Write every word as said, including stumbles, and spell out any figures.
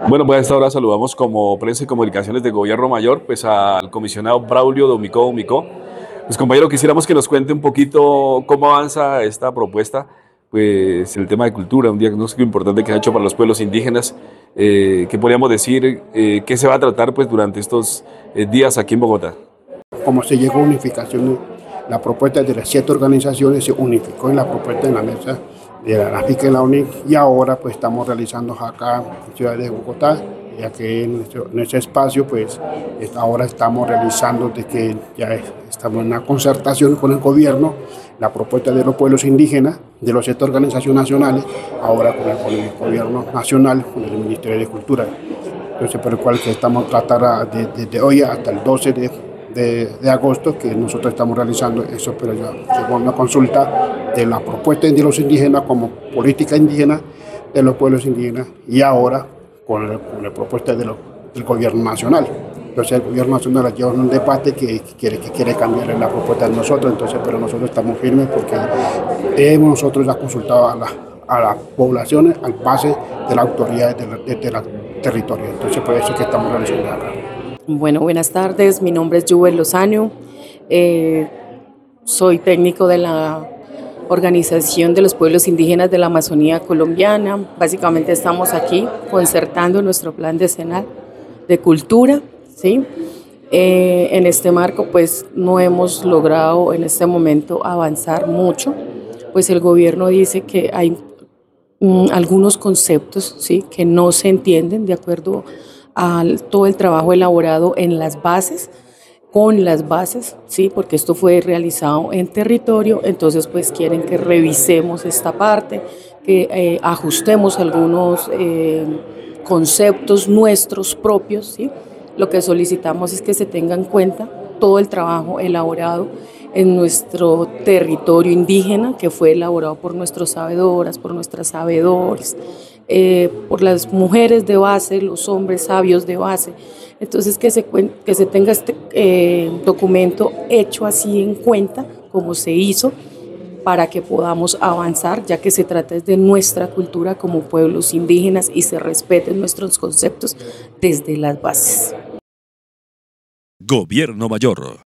Bueno, pues a esta hora saludamos como Prensa y Comunicaciones de Gobierno Mayor, pues al comisionado Braulio Domicó Domicó. Pues compañero, quisiéramos que nos cuente un poquito cómo avanza esta propuesta, pues el tema de cultura, un diagnóstico importante que ha hecho para los pueblos indígenas. Eh, ¿qué podríamos decir? Eh, ¿qué se va a tratar pues durante estos eh, días aquí en Bogotá? Como se llegó a unificación, la propuesta de las siete organizaciones se unificó en la propuesta en la mesa de la NAFIC y la UNIC, y ahora pues estamos realizando acá en Ciudad de Bogotá, ya que en nuestro, en ese espacio pues ahora estamos realizando de que ya estamos en una concertación con el gobierno, la propuesta de los pueblos indígenas, de las siete organizaciones nacionales, ahora con el, con el gobierno nacional, con el Ministerio de Cultura. Entonces, por el cual que estamos tratando desde de hoy hasta el doce de, de, de agosto, que nosotros estamos realizando eso, pero ya llegó una consulta de la propuesta de los indígenas como política indígena de los pueblos indígenas, y ahora con, el, con la propuesta de lo, del gobierno nacional. Entonces el gobierno nacional lleva un debate que, que, quiere, que quiere cambiar la propuesta de nosotros, entonces, pero nosotros estamos firmes porque hemos nosotros ya consultado a la a las poblaciones al base de la autoridad de la, de, de la territorio. Entonces, por eso es que estamos realizando acá. Bueno, buenas tardes. Mi nombre es Jubel Lozano. Eh, soy técnico de la Organización de los Pueblos Indígenas de la Amazonía Colombiana. Básicamente estamos aquí concertando nuestro plan decenal de cultura, ¿sí? Eh, en este marco, pues, no hemos logrado en este momento avanzar mucho, pues el gobierno dice que hay algunos conceptos, ¿sí?, que no se entienden de acuerdo a todo el trabajo elaborado en las bases, con las bases, ¿sí?, porque esto fue realizado en territorio. Entonces pues quieren que revisemos esta parte, que eh, ajustemos algunos eh, conceptos nuestros propios, ¿sí? Lo que solicitamos es que se tenga en cuenta todo el trabajo elaborado en nuestro territorio indígena, que fue elaborado por nuestras sabedoras, por nuestras sabedores, eh, por las mujeres de base, los hombres sabios de base. Entonces que se, que se tenga este eh, documento hecho así en cuenta, como se hizo, para que podamos avanzar, ya que se trata de nuestra cultura como pueblos indígenas y se respeten nuestros conceptos desde las bases. Gobierno Mayor.